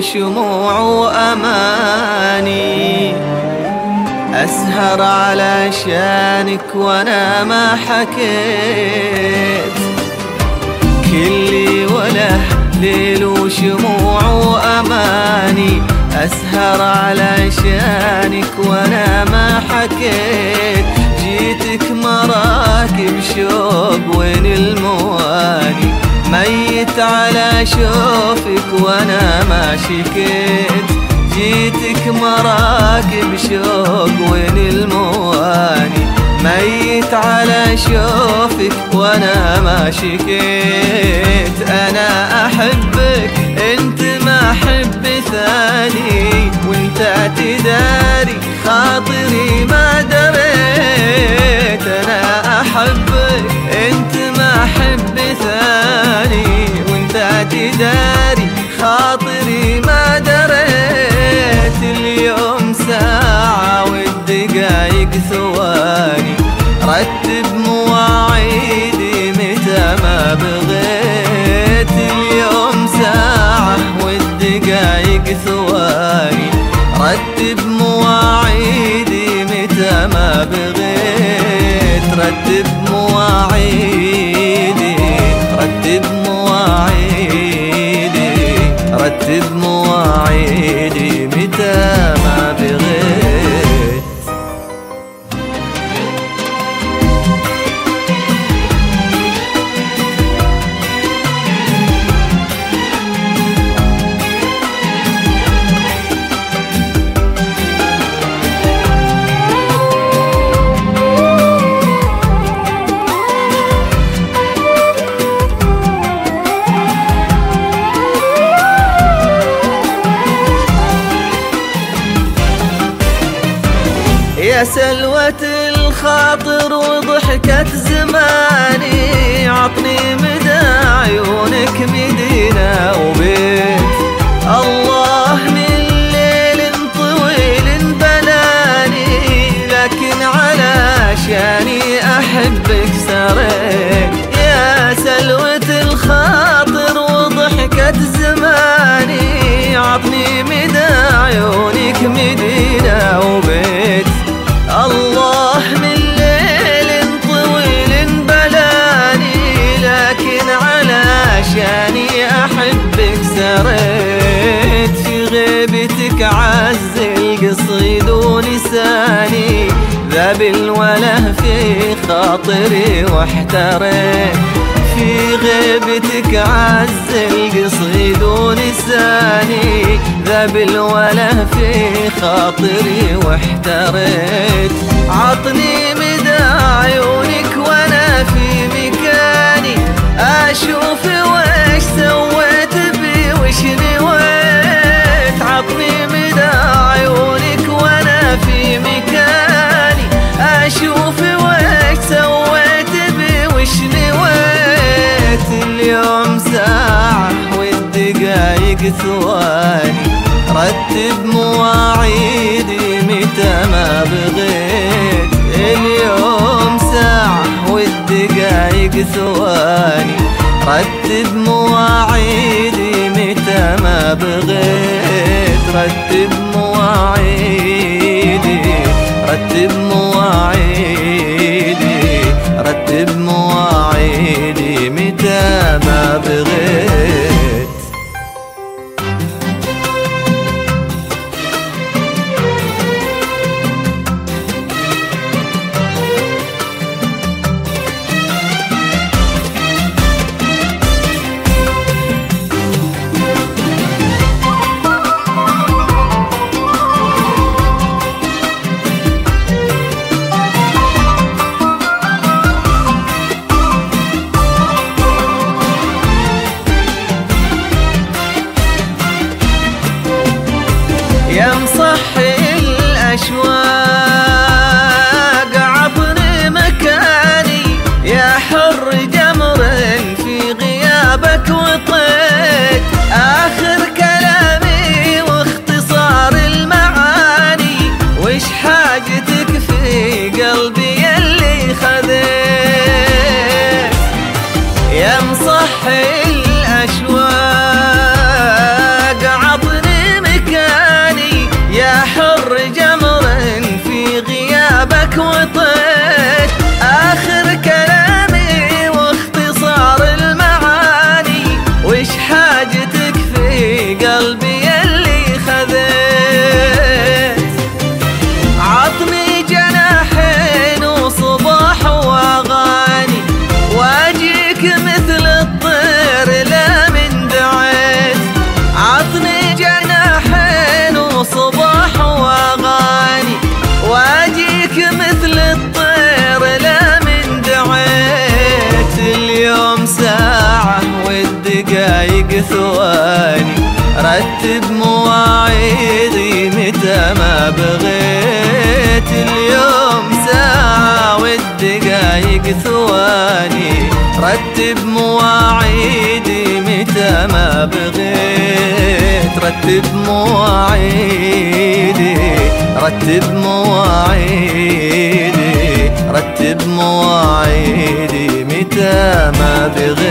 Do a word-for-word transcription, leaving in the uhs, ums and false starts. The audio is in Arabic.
وشموع وأماني، أسهر علشانك وأنا ما حكيت، كلي وله ليل وشموع وأماني، أسهر علشانك وأنا ما حكيت، جيتك مراكب شوق وين المواني، ميت على شوفك وأنا ما شكيت، جيتك مراكب شوق وين المواني، ميت على شوفك وانا ما شكيت. انا احبك انت ما احب ثاني، وانت تداري خاطري ما دريت، انا احبك انت ما احب ثاني، وانت تداري خاطري ما دريت، اليوم ساعة والدقايق ثواني، رتب مواعيدي متى ما بغيت، اليوم ساعة والدقايق ثواني، رتب مواعيدي متى ما بغيت، رتب مواعيدي، رتب مواعيدي، رتب مواعيدي متى ما بغيت. يا سلوة الخاطر وضحكة زماني، عطني مدى عيونك مدينة وبيت، الله من ليل طويل بلاني، لكن علشاني أحبك سريت، يا سلوة الخاطر وضحكة زماني، عطني مدى عيونك مدينة وبيت، الله من ليل طويل بلاني، لكن علشاني أحبك سريت، في غيبتك عز القصيد ونساني، ذاب الوله في خاطري واحتريت، في غيبتك عز القصيد ونساني، ذاب الوله في خاطري واحتريت، عطني مدى عيونك وانا في مكاني، اشوف وش سويت بي وش نويت، عطني مدى عيونك وانا في مكاني، اشوف وش سويت بي وش نويت، اليوم ساعة والدقايق ثواني، رتب مواعيدي متى ما بغيت، اليوم ساعة والدقايق ثواني، رتب مواعيدي متى ما بغيت، رتب مواعيدي، رتب مواعيدي، رتب مواعيدي متى ما بغيت. بغيت آخر كلامي واختصار المعاني، وش حاجتك في قلبي اللي خذيت؟ عطني جناحين وصباح واغاني، واجيك مثل الطير لا من دعيت. عطني جناحين وصباح واغاني، واجيك مثل الطير لا من دعيت. اليوم ساعة والدقايق ثواني، رتب مواعيدي متى ما بغيت. اليوم ساعة والدقايق ثواني، رتب مواعيدي متى ما بغيت. رتب مواعيدي، رتب مواعيدي، رتب مواعيدي متى ما بغيت.